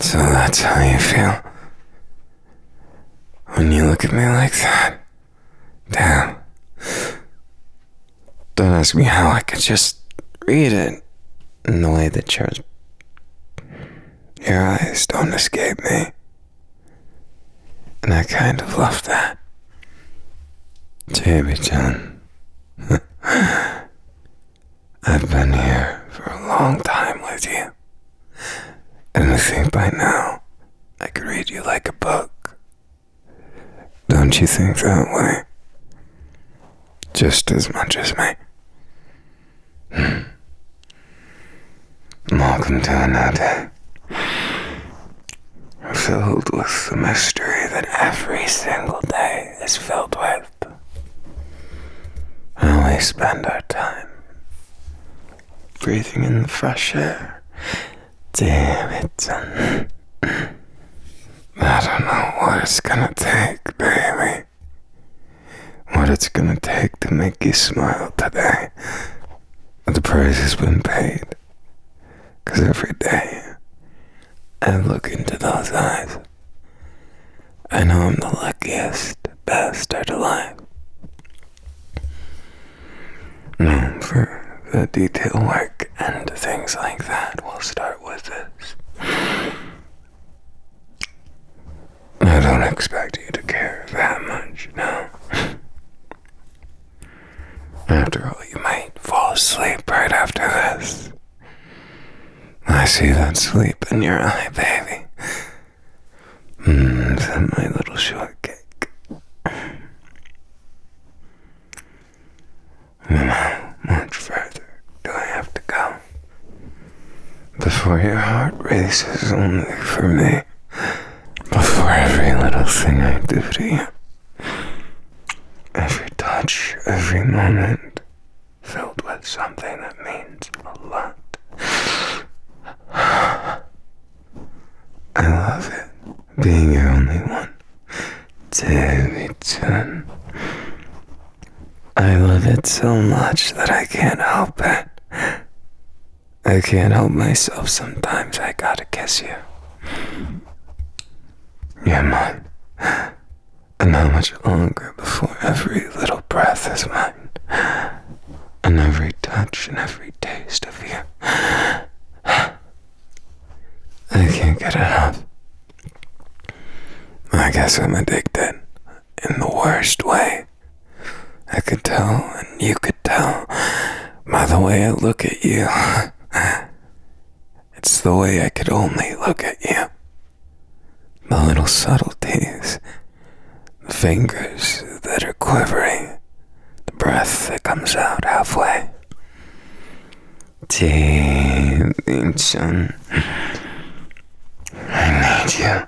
So that's how you feel when you look at me like that? Damn. Don't ask me how, I could just read it in the way that your eyes don't escape me. And I kind of love that. Jamie-chan. I've been here for a long time with you. And I think by now, I could read you like a book. Don't you think that way? Just as much as me. Welcome to another day. Filled with the mystery that every single day is filled with. How we spend our time. Breathing in the fresh air. Damn it. I don't know what it's gonna take, baby. What it's gonna take to make you smile today. But the price has been paid. 'Cause every day I look into those eyes, I know I'm the luckiest bastard alive. Now, for the detail work and things like that, we'll start with this. I don't expect you to care that much, no. After all, you might fall asleep right after this. I see that sleep in your eye, baby. My little shortcake. How much further do I have to go before your heart races only for me? Before every little thing I do to you, every touch, every moment, filled with something that means a lot. I love it, being your only one. Jamie-chan. I love it so much that I can't help it. I can't help myself sometimes. I gotta kiss you. You're mine. And how much longer before every little breath is mine? And every touch and every taste of you. I can't get enough. I guess I'm addicted. In the worst way. I could tell, and you could tell, by the way I look at you. It's the way I could only look at you. The little subtleties, the fingers that are quivering, the breath that comes out halfway. Jamie-chan, I need you.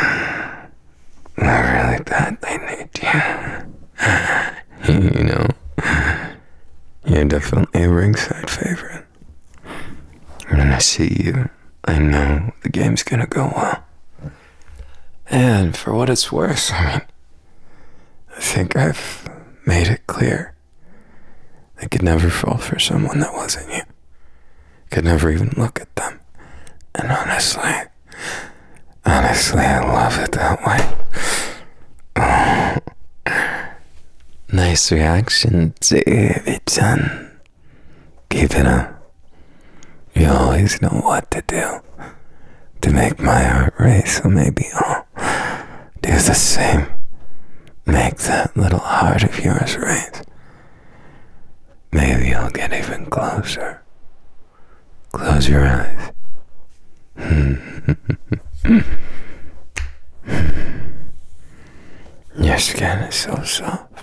I really badly need you. You know, you're definitely a ringside favorite. When I see you, I know the game's gonna go well. And for what it's worth, I think I've made it clear. I could never fall for someone that wasn't you. Could never even look at them. And honestly, I love it that way. Oh. Nice reaction, Jamie-chan. Keep it up. You always know what to do to make my heart race, so maybe I'll do the same. Make that little heart of yours race. Maybe I'll get even closer. Close your eyes. Your skin is so soft.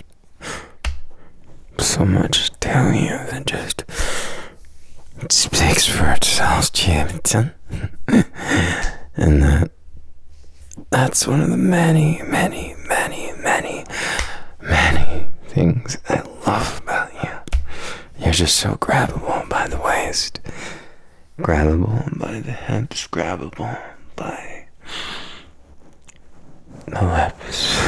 So much to you that just speaks for itself, Jamie-chan. And that's one of the many things I love about you. You're just so grabbable by the waist, grabbable by the hips, grabbable by the lips.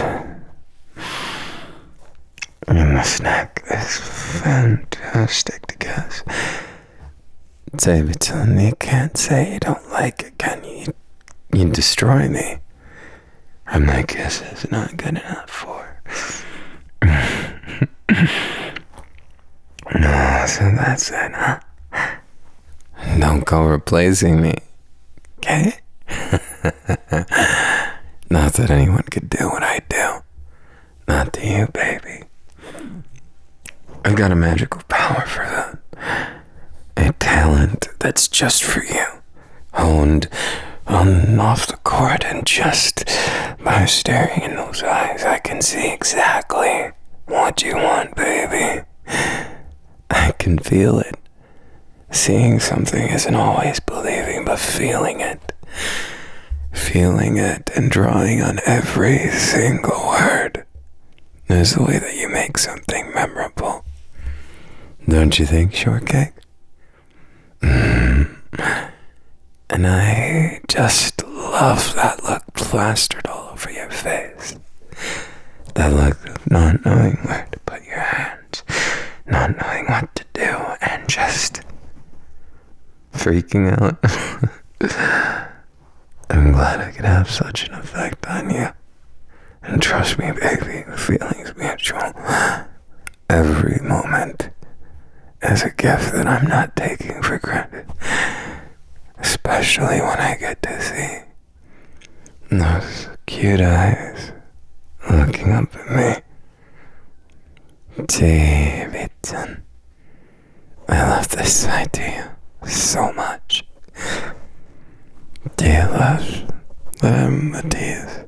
And this neck is fantastic to kiss. David, you can't say you don't like it, can you? You destroy me. Or my kiss is not good enough for. No, so that's it, huh? Don't go replacing me, okay? Not that anyone could do what I do. Not to you, baby. I've got a magical power for that. A talent that's just for you. Honed on off the court, and just by staring in those eyes, I can see exactly what you want, baby. I can feel it. Seeing something isn't always believing, but feeling it. Feeling it and drawing on every single word is the way that you make something memorable. Don't you think, Shortcake? And I just love that look plastered all over your face. That look of not knowing where to put your hands, not knowing what to do, and just freaking out. I'm glad I could have such an effect on you. And trust me, baby, the feeling's mutual. Every moment is a gift that I'm not taking for granted. Especially when I get to see those cute eyes looking up at me. Davidson, I love this side to you so much. Do you love them, the teeth?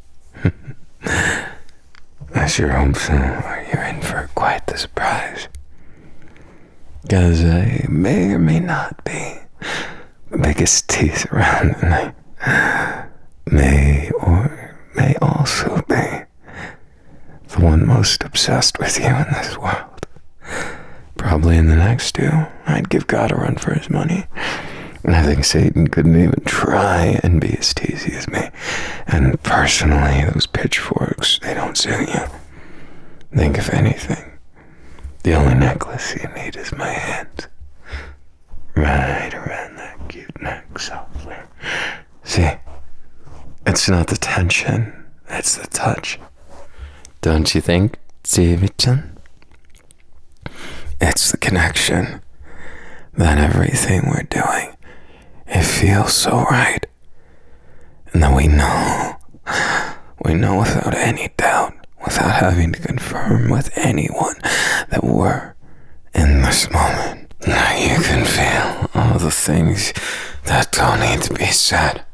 I sure hope so, or you're in for quite the surprise. Because I may or may not be the biggest teeth around, and I may or may also be the one most obsessed with you in this world. Probably in the next two, I'd give God a run for his money. And I think Satan couldn't even try and be as teasy as me. And personally, those pitchforks, they don't suit you. Think if anything, the only necklace you need is my hand. Right around that cute neck softly. See, it's not the tension, it's the touch. Don't you think, Davidson? It's the connection. That everything we're doing, it feels so right. And that we know without any doubt, without having to confirm with anyone, that we're in this moment. Now you can feel all the things that don't need to be said.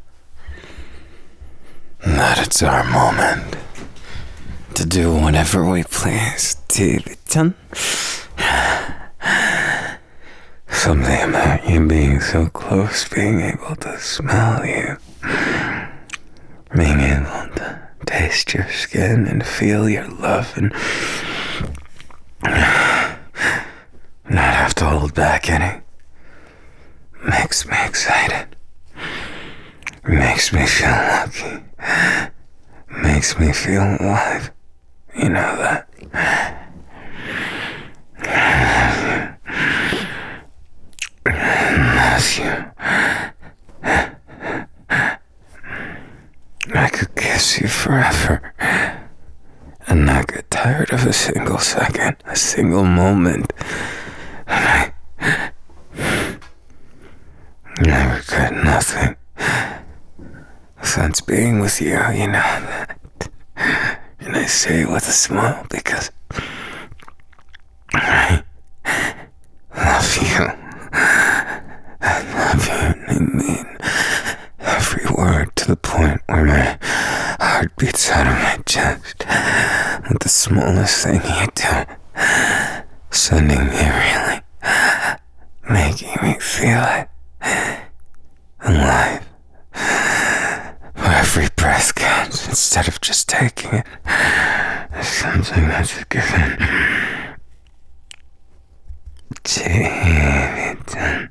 And that it's our moment to do whatever we please, Davidson. Something about you being so close, being able to smell you, being able to taste your skin and feel your love, and not have to hold back any, makes me excited, makes me feel lucky, makes me feel alive. You know that. Matthew, I could kiss you forever and not get tired of a single second, a single moment. And I regret nothing since being with you, you know that. And I say it with a smile because I love you. I love you, and I mean every word, to the point where my heart beats out of my chest with the smallest thing you do, sending me reeling, making me feel it alive. For every breath counts instead of just taking it. There's something that's a given. David,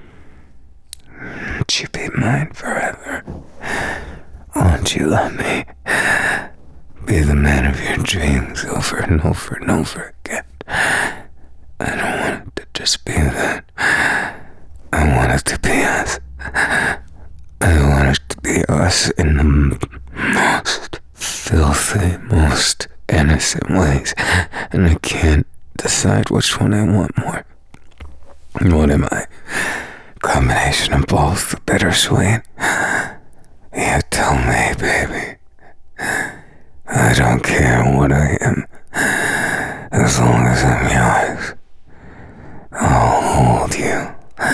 won't you be mine forever? Won't you let me be the man of your dreams over and over and over again? I don't want it to just be that. I want it to be us. I want it to be us us in the most filthy, most innocent ways, and I can't decide which one I want more. What am I? Combination of both, the bittersweet? You tell me, baby. I don't care what I am, as long as I'm yours. I'll hold you.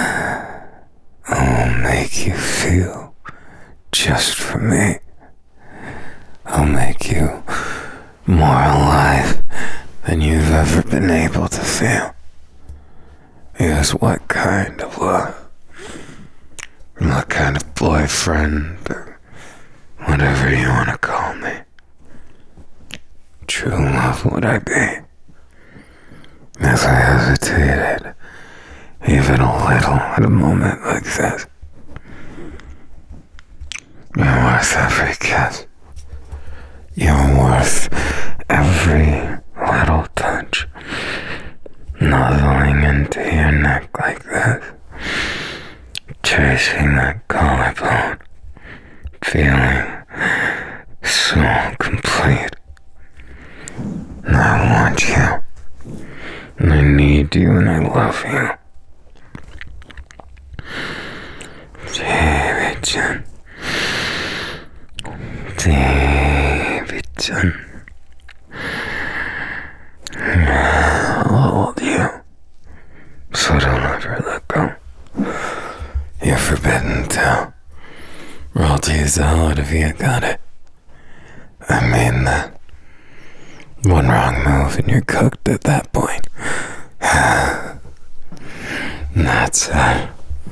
I'll make you feel just for me. I'll make you more alive than you've ever been able to feel. Yes, what kind of love? What kind of boyfriend, or whatever you want to call me. True love would I be? As I hesitated, even a little at a moment like this. You're worth every kiss. You're worth every little touch. Nuzzling into your neck like this. Tracing that collarbone. Feeling so complete. I want you. I need you and I love you. Davidson. Davidson. I'll hold you. So don't ever let go. You're forbidden to. Or I'll tease the hell out of you, got it? I mean that. One wrong move and you're cooked at that point. That's it.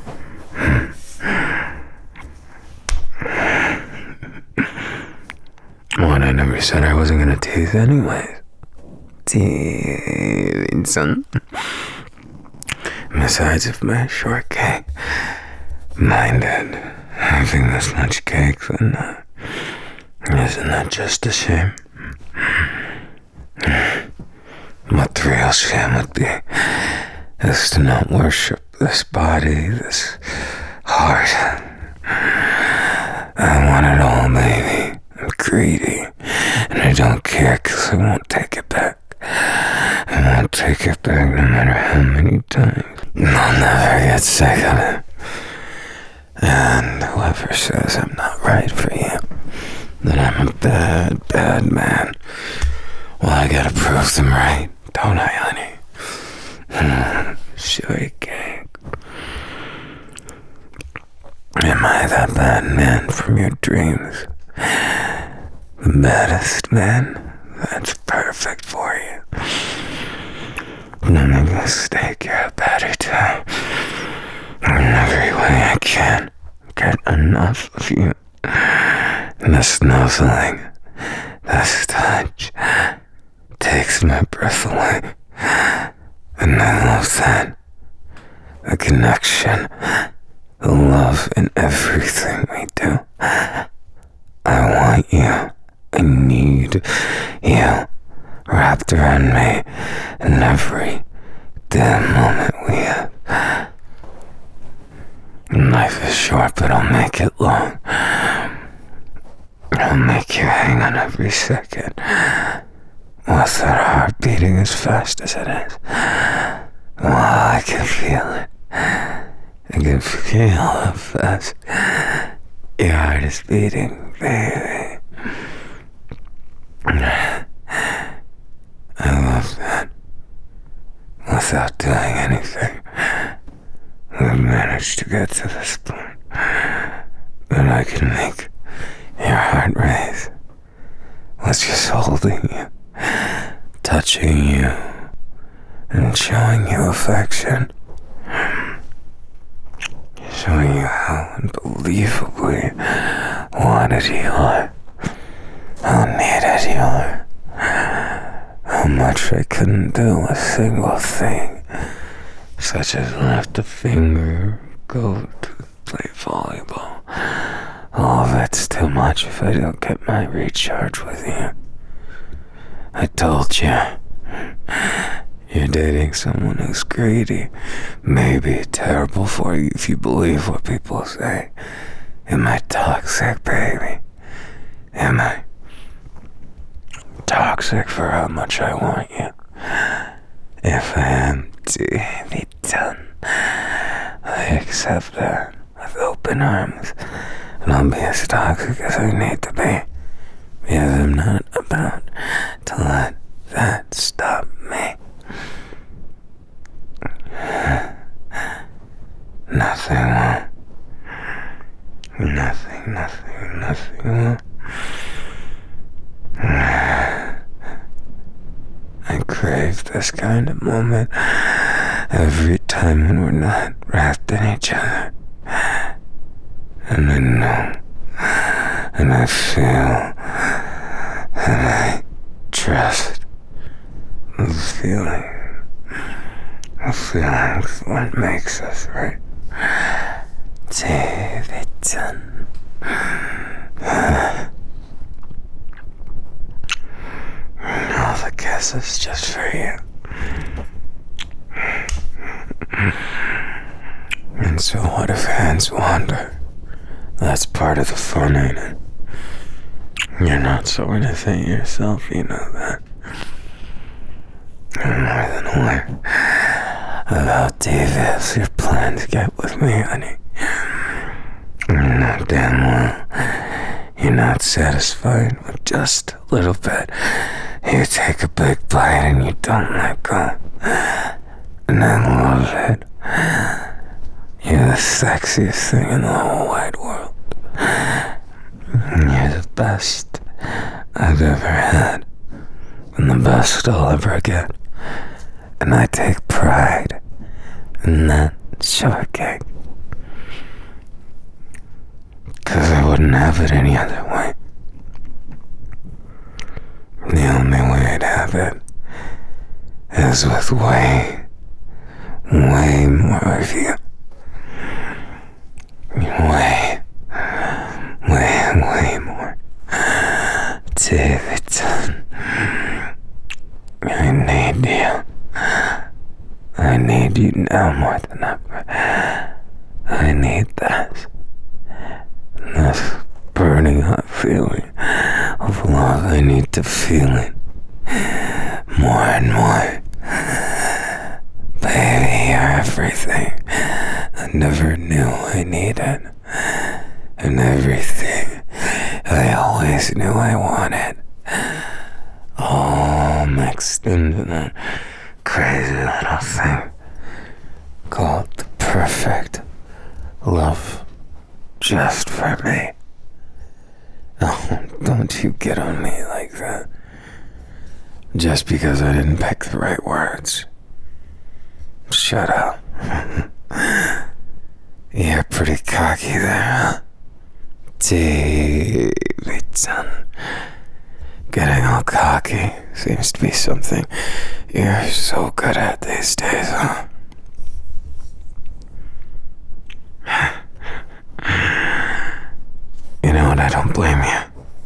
What, I never said I wasn't gonna tease anyways. Davidson. Besides, if my shortcake minded having this much cake, then isn't that just a shame? What the real shame would be is to not worship this body, this heart. I want it all, baby. I'm greedy, and I don't care because I won't take it back. I won't take it back no matter how many times. I'll never get sick of it. And whoever says I'm not right for you, that I'm a bad, bad man, well, I gotta prove them right, don't I, honey? Shortcake. Am I that bad man from your dreams? The baddest man that's perfect for you. No mistake, you're a baddie too. In every way I can get enough of you. This nuzzling, this touch takes my breath away. And I love that. The connection, the love in everything we do. I want you. I need you wrapped around me in every damn moment we have. Life is short, but I'll make it long. I'll make you hang on every second. With that heart beating as fast as it is. Well, I can feel it. I can feel how fast your heart is beating, baby. I love that. Without doing anything, we've managed to get to this point. But I can make your heart race with just holding you, touching you, and showing you affection. Showing you how unbelievably wanted you are. How needed you are. How much I couldn't do a single thing, such as lift a finger, go to play volleyball. All of it's too much if I don't get my recharge with you. I told you. You're dating someone who's greedy. Maybe terrible for you if you believe what people say. Am I toxic, baby? Am I toxic for how much I want you? If I am to be done, I accept that with open arms, and I'll be as toxic as I need to be, because I'm not about to let that stop me. Nothing will. Nothing will. I crave this kind of moment every time when we're not wrapped in each other. And I know, and I feel, and I trust the feeling. The feeling's what makes us right. Davidson. All the kisses just for you. And so what if hands wander? That's part of the fun, ain't it? You're not so innocent yourself, you know that. You're more than aware of how devious your plans get with me, honey. You know damn well you're not satisfied with just a little bit. You take a big bite and you don't let go. And I love it. You're the sexiest thing in the whole wide world. You're the best I've ever had. And the best I'll ever get. And I take pride in that shortcake. 'Cause I wouldn't have it any other way. The only way I'd have it is with way more of you. Way more. Davidson, I need you. I need you now more than ever. I need that. This burning hot feeling of love, I need to feel it more and more. Baby, you're everything I never knew I needed, and everything I always knew I wanted, all mixed into that crazy little thing called the perfect love just for me. Oh, don't you get on me like that. Just because I didn't pick the right words. Shut up. You're pretty cocky there, huh? Davidson. Getting all cocky seems to be something you're so good at these days, huh? You know what, I don't blame you.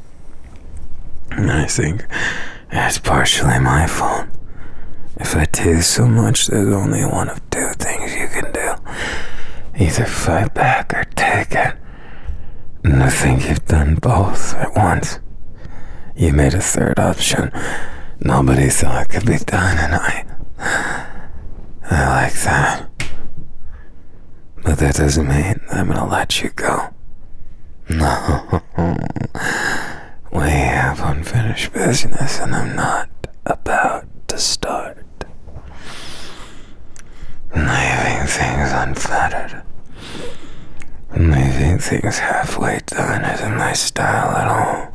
I think it's partially my fault. If I tease so much, there's only one of two things you can do. Either fight back or take it. And I think you've done both at once. You made a third option nobody thought could be done, and I like that. But that doesn't mean I'm gonna let you go. No. We have unfinished business, and I'm not about to start. Leaving things unfettered. Leaving things halfway done isn't my style at all.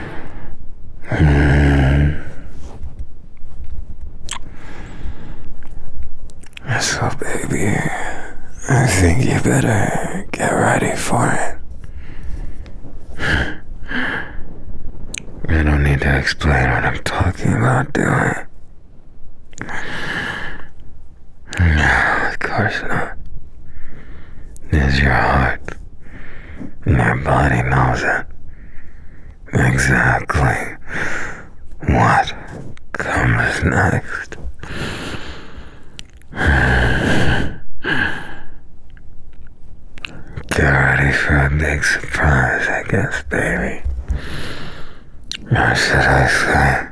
So baby, I think you better get ready for it. I don't need to explain what I'm talking about, do I? No, of course not. It's your heart. And your body knows it. Exactly what comes next. Get ready for a big surprise, I guess, baby. Or should I say,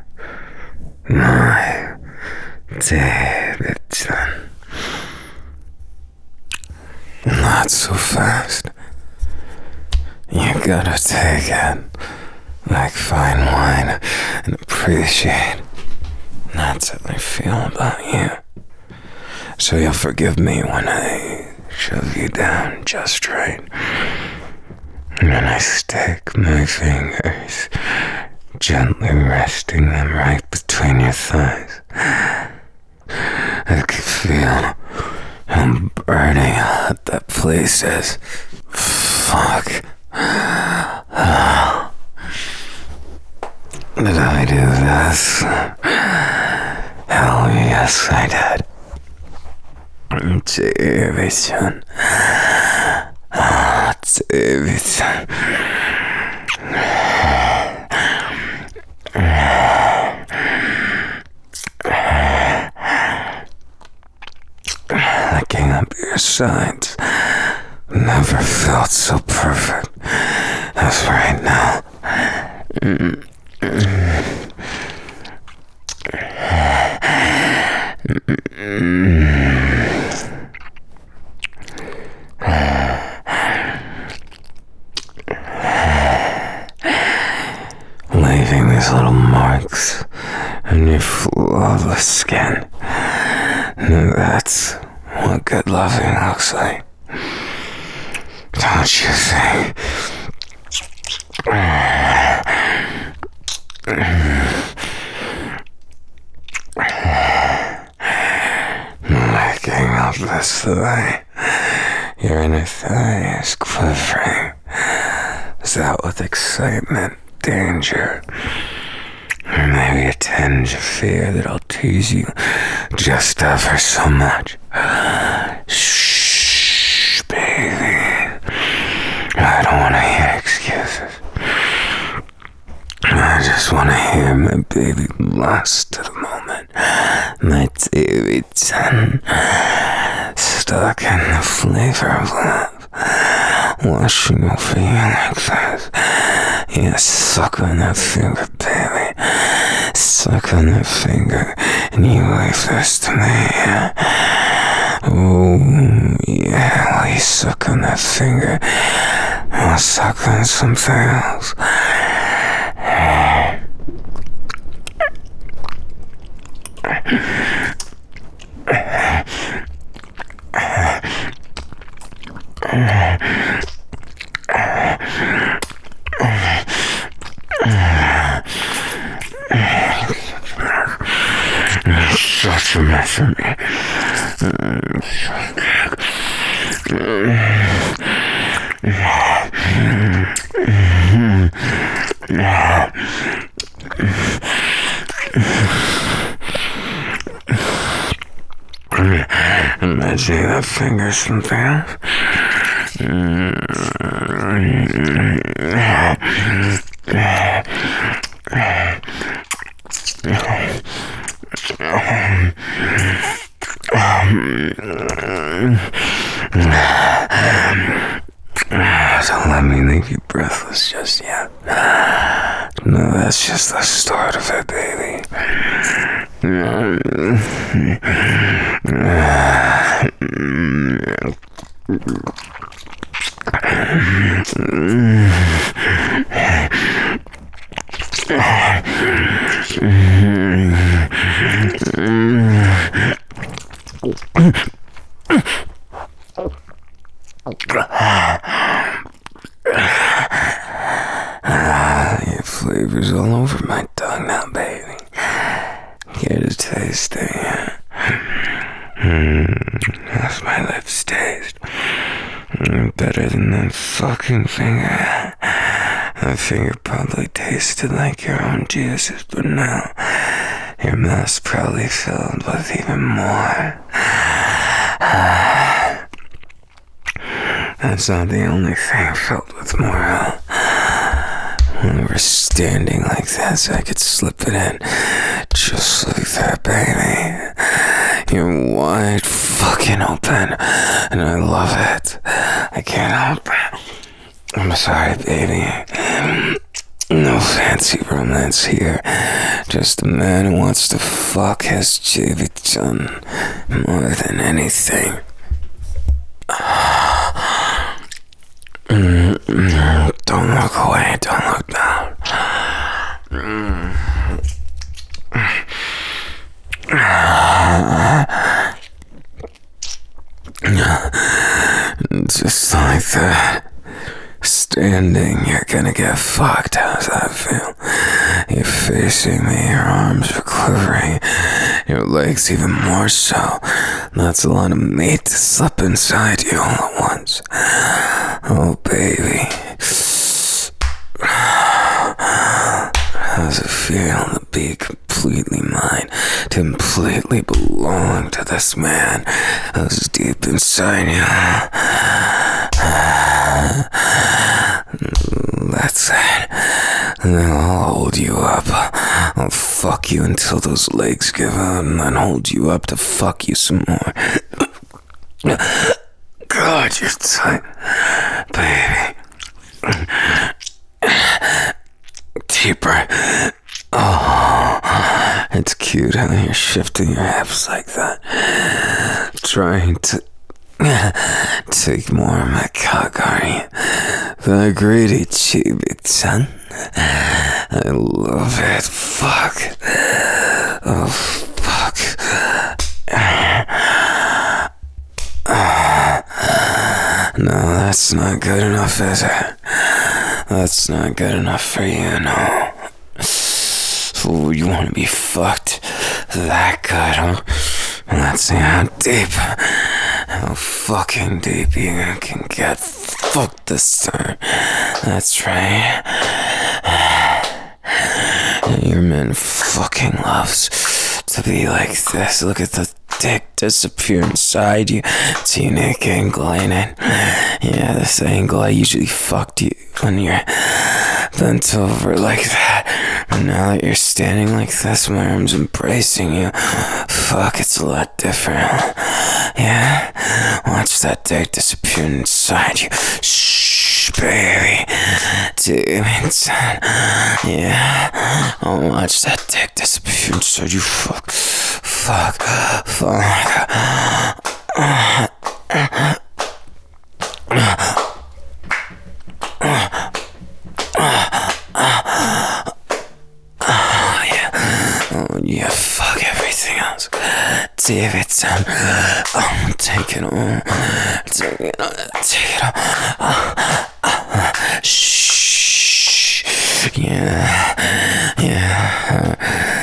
my Davidson. Not so fast. You gotta take it like fine wine and appreciate that's how I feel about you. So you'll forgive me when I shove you down just right. And then I stick my fingers, gently resting them right between your thighs. I can feel how burning hot that place is. Fuck. Did I do this? Hell yes, I did. Davidson. Davidson. Looking up your sides never felt so perfect as right now. Leaving these little marks on your flawless skin. That's what good loving looks like. Don't you think? Licking up this thigh. Your inner thigh is quivering. Is that with excitement, danger, or maybe a tinge of fear that I'll tease you just ever so much? Shh, baby. I don't want to hear excuses. I just want to hear my baby lost to the moment. My Davidson, stuck in the flavor of love, washing over you like this. Yeah, suck on that finger, baby. Suck on that finger, and you leave this to me. Oh, yeah, while you suck on that finger, I'll suck on something else. Such a mess of me. Imagining that finger something else. Don't let me leave you breathless just yet. No, that's just the start of it, baby. Your flavor's all over my tongue now, baby. Care to taste it? How's my lips taste? Better than that fucking finger. That finger probably tasted like your own juices, but now your mouth's probably filled with even more. That's not the only thing filled with more. When we're standing like this, I could slip it in just like that, baby. Your wide fucking fucking open, and I love it. I can't help it. I'm sorry, baby. No fancy romance here. Just a man who wants to fuck his Jibichan more than anything. Don't look away, don't look down. Just like that. Standing, you're gonna get fucked. How's that feel? You're facing me, your arms are quivering, your legs even more so. That's a lot of meat to slip inside you all at once. Oh, baby. How's it feel to be completely mine, to completely belong to this man who's deep inside you? That's it. And then I'll hold you up. I'll fuck you until those legs give out, and then hold you up to fuck you some more. God, you're tight, baby. Deeper. Oh, it's cute how you're shifting your hips like that. Trying to take more of my cock, are you? The greedy Chibi-chan. I love it. Fuck. Oh, fuck. No, that's not good enough, is it? That's not good enough for you, no. Ooh, you want to be fucked that good, huh? Let's see how deep, how fucking deep you can get fucked this time. That's right. Your man fucking loves to be like this. Look at the dick disappear inside you. It's a unique angle, ain't it? Yeah, this angle, I usually fucked you when you're bent over like that. But now that you're standing like this, my arm's embracing you. Fuck, it's a lot different. Yeah? Watch that dick disappear inside you. Shh, baby. Demons. Yeah? I'll watch that dick disappear inside you. Fuck. Fuck. Fuck. Oh yeah, fuck everything else. Davidson, take it on. Take it on. Take it on. Shh. Yeah. Yeah.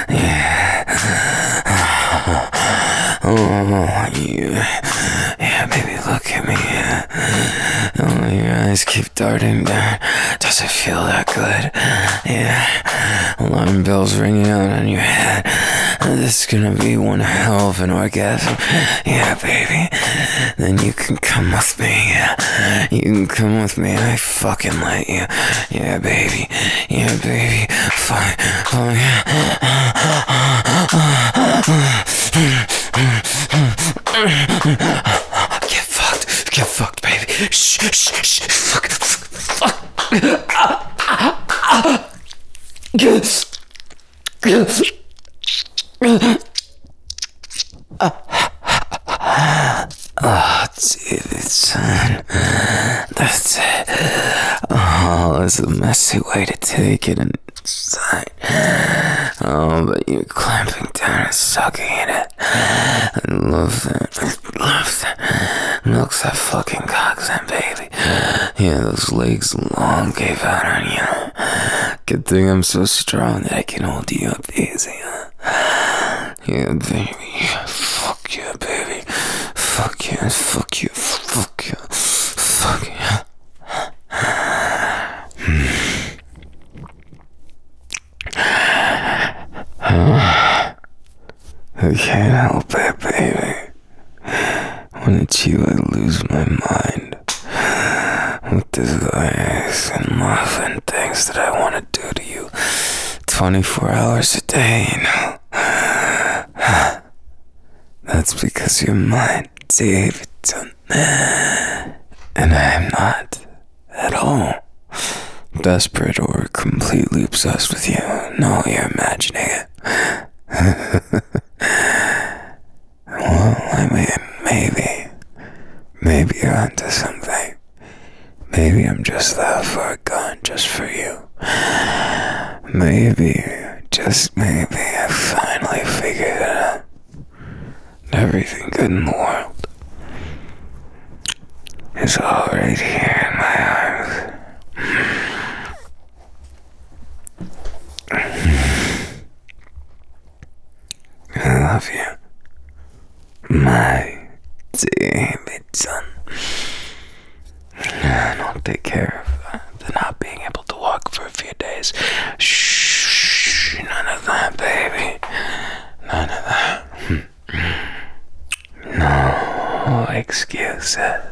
Oh, yeah, baby, look at me. Oh, your eyes keep darting down. Does it feel that good? Yeah. Alarm bells ringing out on your head. This is gonna be one hell of an orgasm. Yeah, baby. Then you can come with me. Yeah. You can come with me. I fucking let you. Yeah, baby. Yeah, baby. Fine. Oh, yeah. Get fucked. Get fucked, baby. Shh, shh, shh. Fuck. Fuck. Oh, Davidson. That's it. Oh, it's a messy way to take it inside. Oh, but you're clamping down and sucking in it. I love that. I love that. Milk that fucking coxswain, baby. Yeah, those legs long gave out on you. Good thing I'm so strong that I can hold you up easy, huh? Yeah, baby. Fuck you, baby. Fuck you, fuck you, fuck you, fuck you. I can't help it, baby. When it's you, I lose my mind. With desires and love and things that I want to do to you 24 hours a day, you know. That's because you're mine, Davidson. And I am not at all desperate or completely obsessed with you. No, you're imagining it. Well, I mean, maybe you're onto something. Maybe I'm just that far gone just for you. Maybe, just maybe, I finally figured it out. Everything good in the world is all right here in my arms. I love you, my Davidson. And I'll take care of the not being able to walk for a few days. Shh, none of that, baby. None of that. No excuses.